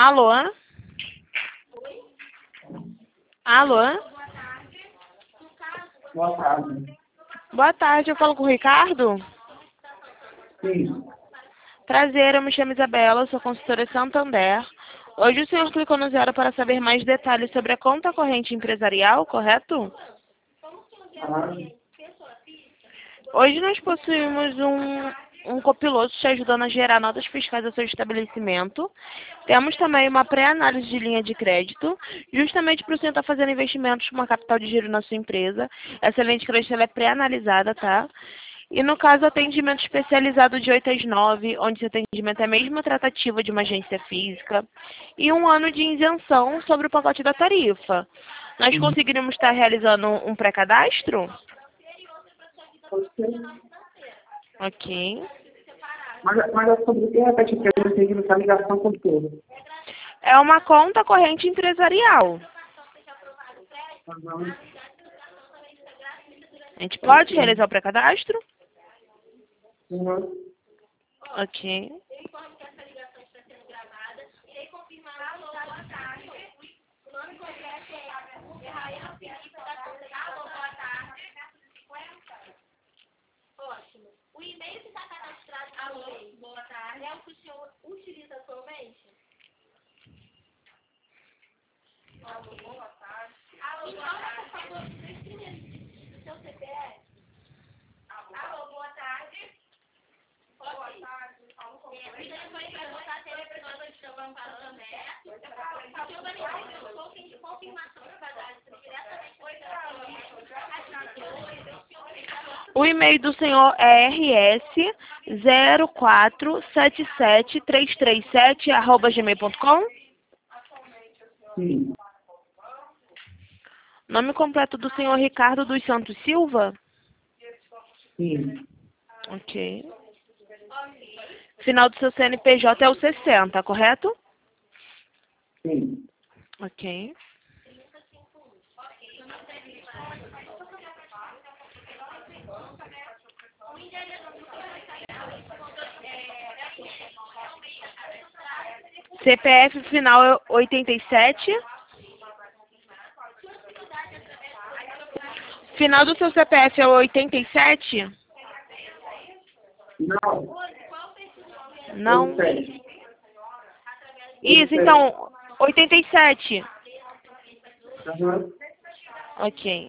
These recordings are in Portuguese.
Alô? Alô? Boa tarde. Boa tarde, eu falo com o Ricardo? Sim. Prazer, eu me chamo Isabela, sou consultora Santander. Hoje o senhor clicou no 0 para saber mais detalhes sobre a conta corrente empresarial, correto? Ah, Hoje nós possuímos um copiloto te ajudando a gerar notas fiscais ao seu estabelecimento. Temos também uma pré-análise de linha de crédito, justamente para o senhor estar fazendo investimentos com uma capital de giro na sua empresa. Essa linha de crédito ela é pré-analisada, tá? E no caso, atendimento especializado de 8 às 9, onde esse atendimento é a mesma tratativa de uma agência física. E 1 ano de isenção sobre o pacote da tarifa. Nós conseguiríamos estar realizando um pré-cadastro? pode ser. Ok. Mas é sobre o que? Repete, porque eu não entendi nessa ligação com tudo. É uma conta corrente empresarial. Uhum. A gente pode realizar o pré-cadastro? Uhum. Ok. O e-mail que está cadastrado para o boa tarde é o que o senhor utiliza atualmente? Alô, boa tarde. Alô, boa tarde. Por favor, os três primeiros dígitos do seu CPF. Alô, boa tarde. Boa tarde. O telefone vai botar a televisão de seu banco para também. O senhor vai receber um token de confirmação do cadastro diretamente do O e-mail do senhor é rs04773337@gmail.com. Sim. Nome completo do senhor Ricardo dos Santos Silva? Sim. Ok. Final do seu CNPJ é o 60, correto? Sim. Ok. CPF final é 87. Final do seu CPF é 87? Não. Não. 87. Isso, então, 87. Uhum. Ok.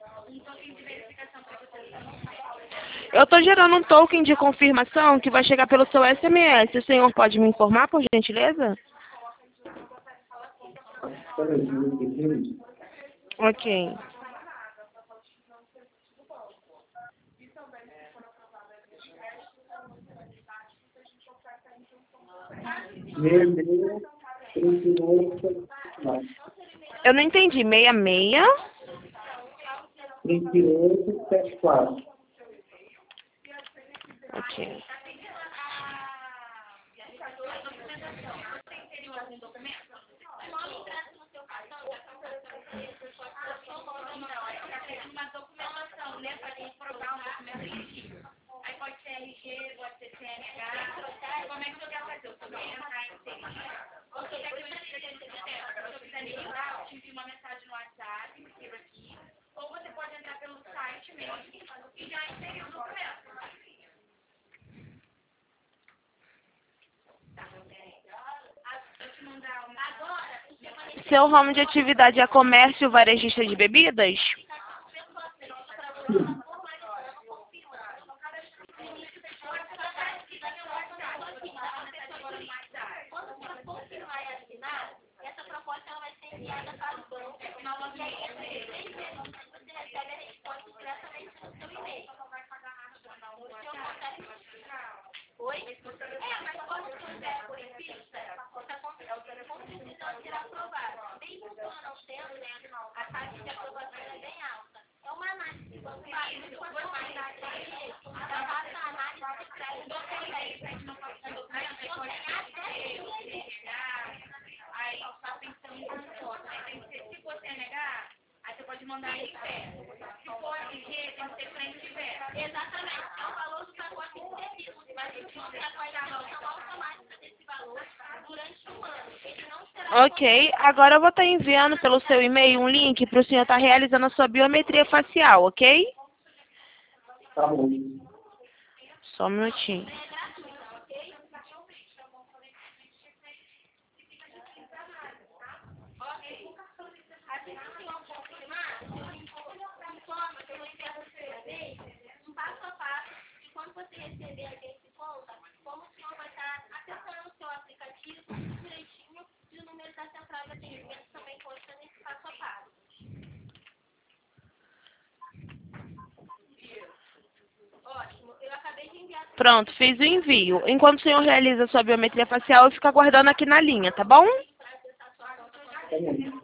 Eu estou gerando um token de confirmação que vai chegar pelo seu SMS. O senhor pode me informar, por gentileza? Peraí, eu entendi. Ok. Meia, 38, Eu não entendi. 66? 38, 74. Ok. uma documentação, né, para gente provar um documento. Aí pode ser RG, pode ser CNH. Como é que o senhor quer fazer? O senhor quer entrar em CNH? Ou o senhor quer que eu esteja de tempo? Se o senhor quiser me ligar, eu te envio uma mensagem no WhatsApp, me escreva aqui. Ou você pode entrar pelo site mesmo e já inserir o documento. Eu te mandar uma... Agora, o senhor... Seu ramo de atividade é comércio varejista de bebidas? Essa proposta ela vai ser enviada para o banco. E aí, entre 3 meses, você recebe a resposta diretamente no seu e-mail. O senhor consegue... Oi? Mas quando o senhor der por revista, essa contribuição será aprovada. Mesmo o senhor não tendo, né, a taxa de aprovação é bem alta. É uma análise que você faz, se for mais já faça a análise de crédito do seu e-mail. Aí só pensando em foto, né? Tem que ser, se você negar, aí você pode mandar em pé. Se for RG, tem que ser frente e pé. Exatamente, é o valor do pacote de serviço, mas o senhor tem a avaliação automática desse valor durante 1 ano. Ele não Ok, agora eu vou estar enviando pelo seu e-mail um link para o senhor estar realizando a sua biometria facial, ok? Tá bom. Só um minutinho. Um passo a passo de quando você receber a gente conta, como o senhor vai estar acessando o seu aplicativo, tudo direitinho, e o número da central de atendimento também consta nesse passo a passo. Ótimo, eu acabei de enviar. Pronto, fiz o envio. Enquanto o senhor realiza a sua biometria facial, eu fico aguardando aqui na linha, tá bom? Tá bom.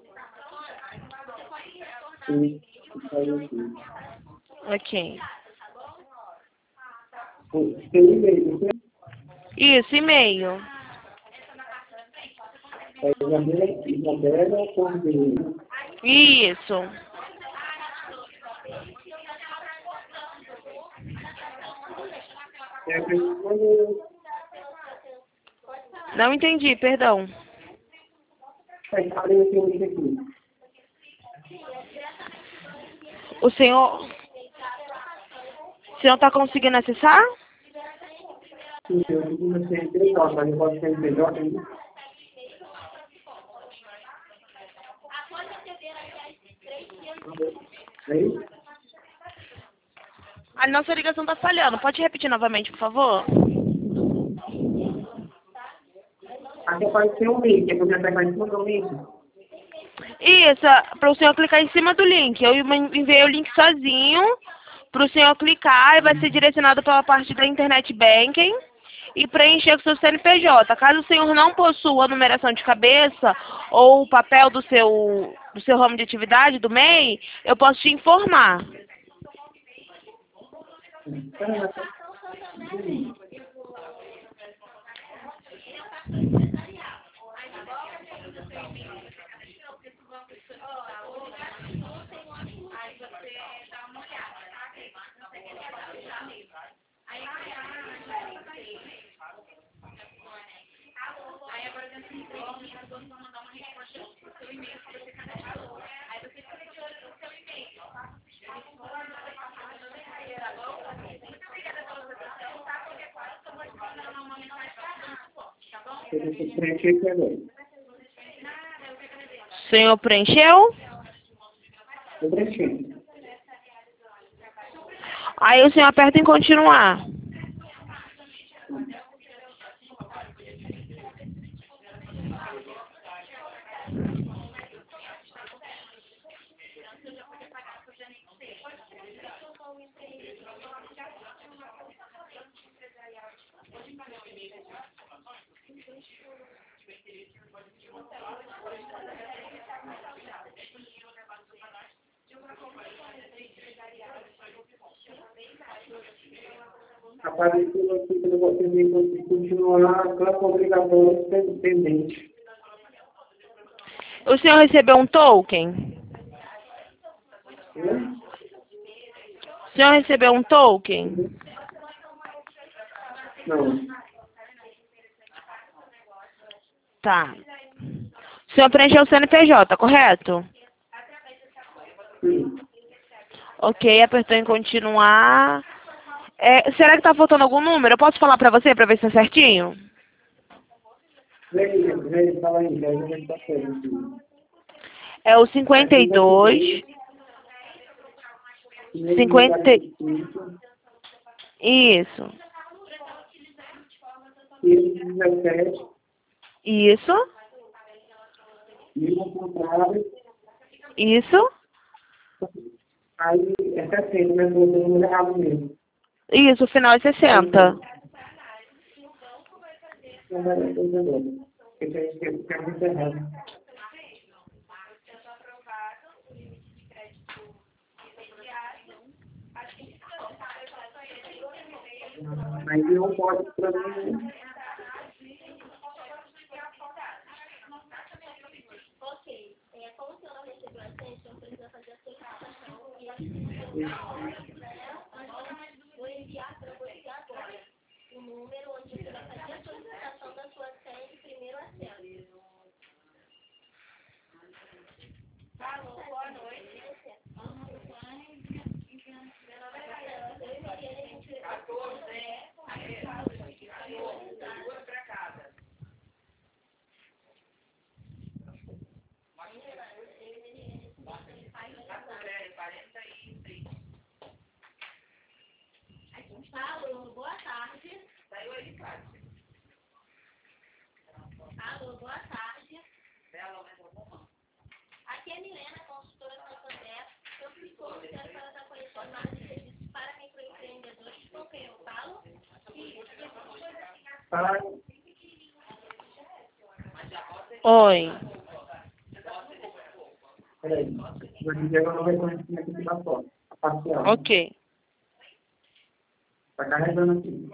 Sim. Aí, sim. Ok. Tem e-mail, né? Isso, e-mail. É Isabela.com. Isso. É que quando Não entendi, perdão. falei o link aqui. O senhor está conseguindo acessar? Sim, eu fiz uma CNPJ, mas eu posso ser melhor ainda. Aí, A nossa ligação está falhando. Pode repetir novamente, por favor? aqui apareceu um link, é que eu já pegar em cima do link. Isso, para o senhor clicar em cima do link. Eu enviei o link sozinho para o senhor clicar e vai ser direcionado para a parte da Internet Banking e preencher com o seu CNPJ. Caso o senhor não possua a numeração de cabeça ou o papel do seu ramo de atividade, do MEI, eu posso te informar. Eu vou preencher aqui agora. O senhor preencheu? Eu preenchi. Aí o senhor aperta em continuar. Apareceu aqui que eu vou ter que continuar campo obrigatório pendente. O senhor recebeu um token? O senhor recebeu um token? Não. Tá. O senhor preencheu o CNPJ, correto? Sim. Ok, apertou em continuar. Será que tá faltando algum número? Eu posso falar pra você pra ver se tá certinho? Vem, fala aí, já está certo. É o 52. 50. Isso. 17, Isso. e o contrário, Isso. aí é 60, mas o número errado mesmo. Isso, o final é 60. Não vai ser agora. Porque a gente quer muito errado. Aí não pode para mim. Ok, como o senhor não recebeu a senha, eu preciso fazer a solicitação e vou enviar para você agora o número onde você vai fazer a solicitação da sua senha de primeiro acesso. Tá? Oi. Peraí. Vou dizer agora o reconhecimento aqui da foto. Parcial. Ok. Tá carregando aqui.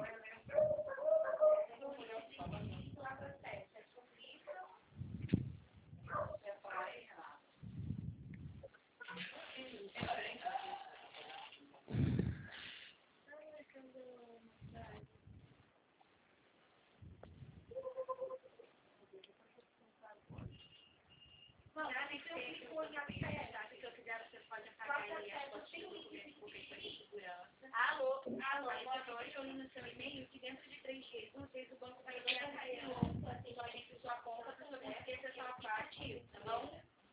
Alô, boa noite. Eu li no seu e-mail que dentro de 3 dias úteis o banco vai enviar a sua conta para você esquecer sua parte, tá bom?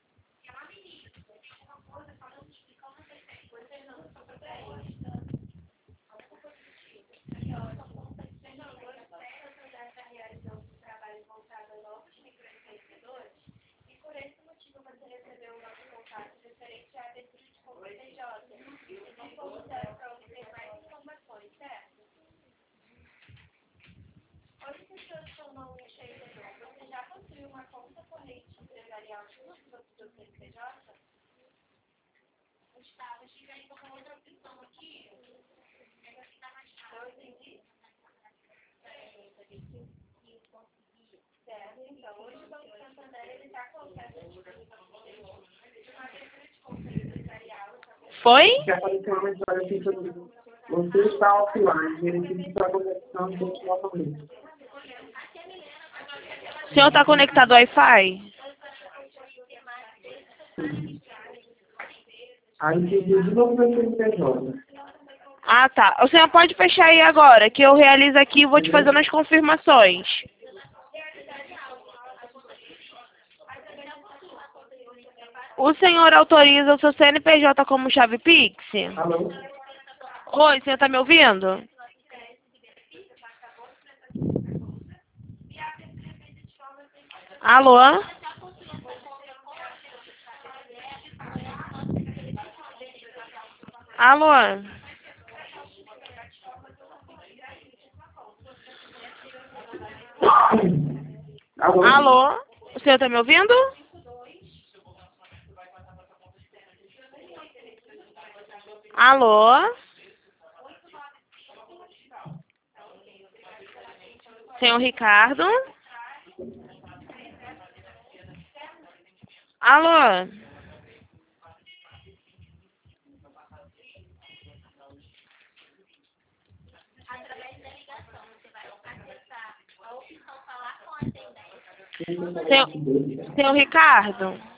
E por esse motivo você recebeu o nosso contato referente à abertura de conta PJ. Não fomos dar para obter mais informações, certo? Hoje, se o senhor chamou um enxergador, você já construiu uma conta corrente empresarial junto do CNPJ? Gustavo, estive aí com outra opção aqui. Eu entendi. Certo, então, hoje o Banco Santander ele está colocando uma abertura de conta empresarial. Foi? Que apareceu uma mensagem aqui sobre você está offline, verifique sua conexão novamente. O senhor está conectado ao Wi-Fi? Aí pediu de novo meu CNPJ. Ah, tá. O senhor pode fechar aí agora, que eu realizo aqui e vou te fazendo as confirmações. O senhor autoriza o seu CNPJ como chave Pix? Alô? Oi, o senhor está me ouvindo? Alô? Alô? Alô? Alô? O senhor está me ouvindo? Alô? Senhor Ricardo? Alô? Através da ligação, você vai acessar a opção falar com a atendente. Senhor Ricardo?